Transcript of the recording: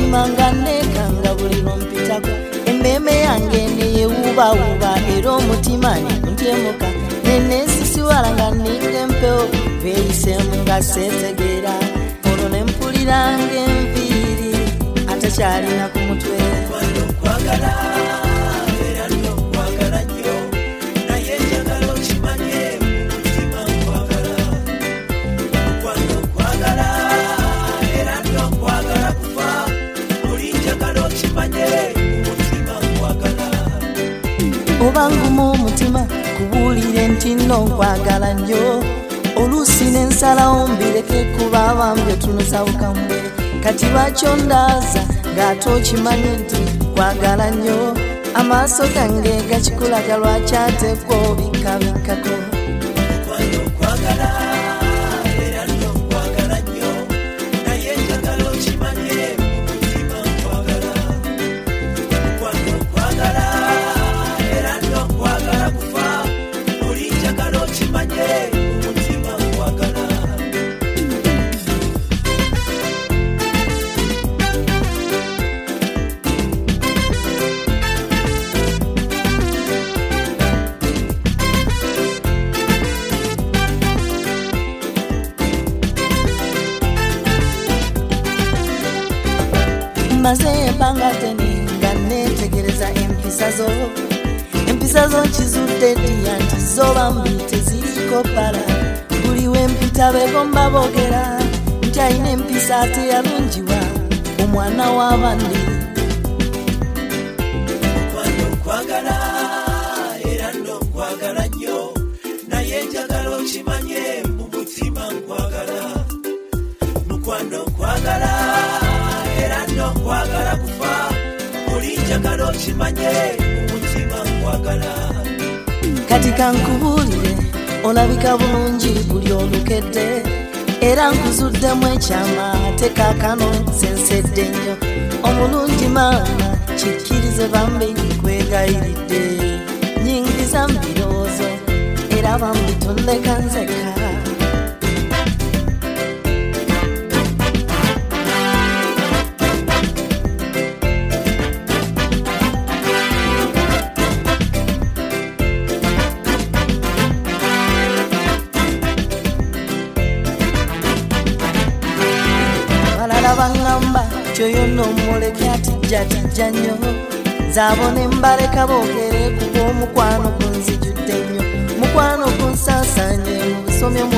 mutima nga nekanga buli lompitako emmeeme yange neyewubawuba era omutima nekuntemuka nenesisiwala nga ninga empewo beeyisemu nga seetegeera olwo nempuliranga enviiri atakyalina ku mutwe kwagala era ndokwagala nnyo naye njagala okimanye mutima nkwagala kwagala era ndokwagala kufa oli njagala okimanye mutima nkwagala obangumu omutima kubuulire nti nno nkwagala nnyo oluusi nensalawo mbireke kuba abambye tunosawukamwe kati lwakyo ndaaza ng'ate okimanye nti kwagala nnyo amaaso gange gakikulaga lwakyatekwa obikkabikkako kwagala era ndokwagala nnyo naye njagala okimanye mutima nkwagala kwagala era ndokwagala kufa oli njagala okimanye mutima nkwagala maze ebbanga ddene nga neetegereza empisa zo nkizudde ddiya nti zoba mbi teziriko bbala buli wempita begomba boogera nti alina empisa ate yalungiwa omwana w'abandi kwagala era ndokwagala nnyo naye njagala okimanye mu mutima nkwagala mukwano kwagala era ndokwagala kufa oli njagala okimanye mu mutima nkwagala kati kankubuulire olabika bulungi buli olukedde era nkuzuddemu ekyama ate kaakano sensedde nnyo omulungi maama kikkirize bambi nkwegayiridde nyingiriza mu birowoozo era bambi tondeka nzeka bangamba kyoyonna omuleke atijjatijja nnyo zaabone mbaleka boogere kuba omukwano gunzijudde nnyo mukwano gunsaasaanye mu bisomyo